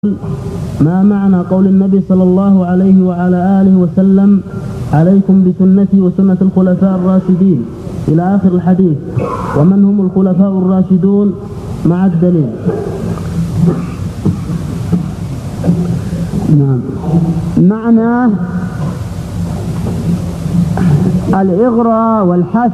ما معنى قول النبي صلى الله عليه وعلى آله وسلم عليكم بسنتي وسنة الخلفاء الراشدين إلى آخر الحديث؟ ومن هم الخلفاء الراشدون مع الدليل؟ نعم. معنى الإغراء والحث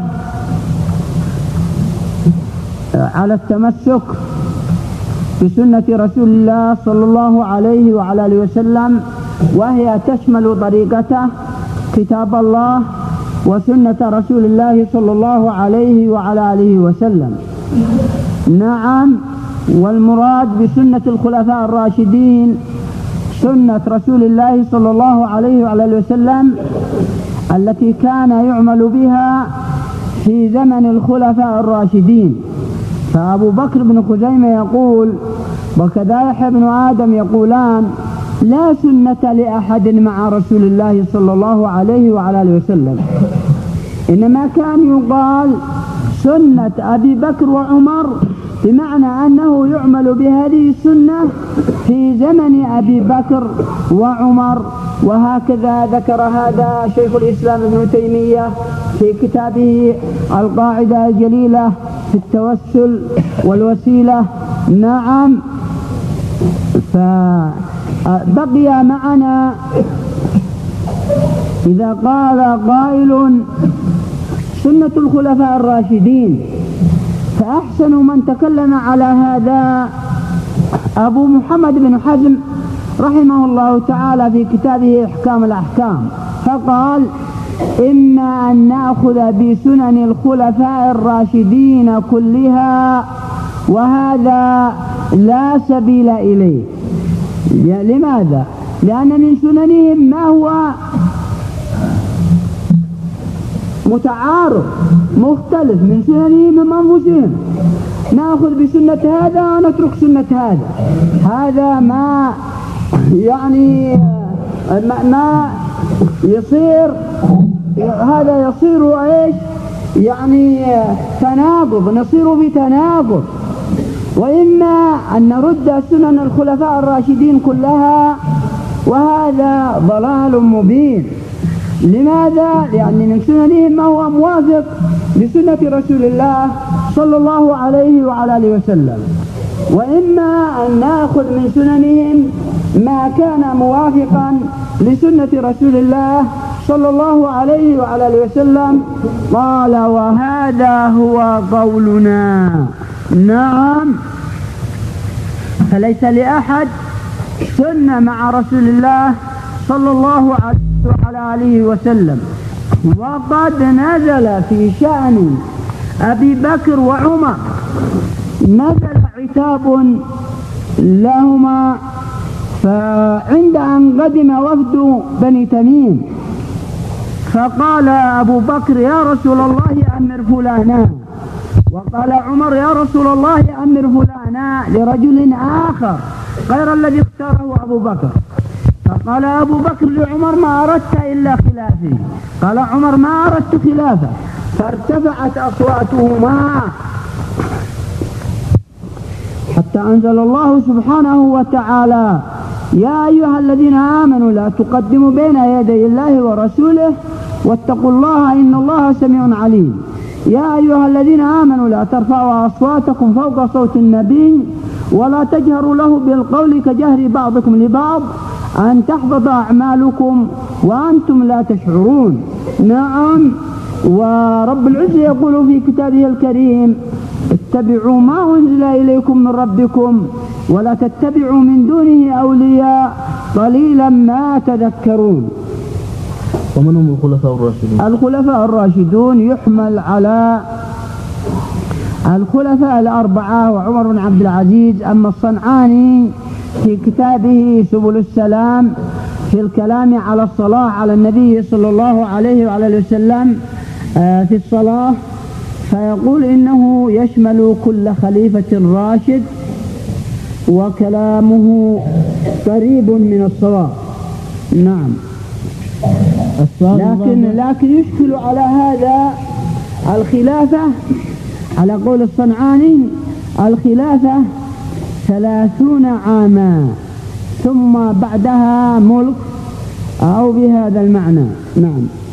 على التمسك بسنة رسول الله صلى الله عليه وعلى آله وسلم، وهي تشمل طريقته كتاب الله وسنة رسول الله صلى الله عليه وعلى آله وسلم. نعم. والمراد بسنة الخلفاء الراشدين سنة رسول الله صلى الله عليه وعلى آله وسلم التي كان يعمل بها في زمن الخلفاء الراشدين. فأبو بكر بن خزيمة يقول وكذا يحيى بن آدم يقولان لا سنة لأحد مع رسول الله صلى الله عليه وعلى آله وسلم، إنما كان يقال سنة أبي بكر وعمر، بمعنى أنه يعمل بهذه السنة في زمن أبي بكر وعمر. وهكذا ذكر هذا شيخ الإسلام ابن تيمية في كتابه القاعدة الجليلة في التوسل والوسيلة. نعم. فبقي معنا إذا قال قائل سنة الخلفاء الراشدين، فأحسن من تكلم على هذا أبو محمد بن حزم رحمه الله تعالى في كتابه إحكام الأحكام، فقال إما أن نأخذ بسنن الخلفاء الراشدين كلها، وهذا لا سبيل إليه. لماذا؟ لأن من سننهم ما هو متعارض مختلف من سننهم من أنفسهم، نأخذ بسنة هذا ونترك سنة هذا. هذا ما يعني ما يصير، هذا يصير ايش يعني تناقض، نصير بتناقض. وإما أن نرد سنن الخلفاء الراشدين كلها، وهذا ضلال مبين. لماذا؟ لأن من سننهم ما هو موافق لسنة رسول الله صلى الله عليه وعلى آله وسلم، وإما أن نأخذ من سننهم ما كان موافقا لسنة رسول الله صلى الله عليه وعلى آله وسلم. قال وهذا هو قولنا. نعم. فليس لأحد سنة مع رسول الله صلى الله عليه وعلى آله وسلم. وقد نزل في شأن أبي بكر وعمر نزل عتاب لهما، فعند أن قدم وفد بني تميم فقال أبو بكر يا رسول الله أمر فلانا، وقال عمر يا رسول الله أمر فلانا لرجل آخر غير الذي اختاره أبو بكر. فقال أبو بكر لعمر ما أردت إلا خلافي، قال عمر ما أردت خلافه، فارتفعت أصواتهما حتى أنزل الله سبحانه وتعالى يا أيها الذين آمنوا لا تقدموا بين يدي الله ورسوله واتقوا الله إن الله سميع عليم. يا أيها الذين آمنوا لا ترفعوا أصواتكم فوق صوت النبي ولا تجهروا له بالقول كجهر بعضكم لبعض أن تحبط أعمالكم وأنتم لا تشعرون. نعم. ورب العزة يقول في كتابه الكريم اتبعوا ما أنزل إليكم من ربكم ولا تتبعوا من دونه أولياء قليلا ما تذكرون. ومن هم الخلفاء الراشدون؟ الخلفاء الراشدون يحمل على الخلفاء الأربعة وعمر بن عبد العزيز. أما الصنعاني في كتابه سبل السلام في الكلام على الصلاة على النبي صلى الله عليه وعلى وسلم في الصلاة، فيقول إنه يشمل كل خليفة راشد وكلامه قريب من الصواب. نعم. لكن يشكل على هذا الخلافة على قول الصنعاني الخلافة 30 عاما، ثم بعدها ملك أو بهذا المعنى. نعم.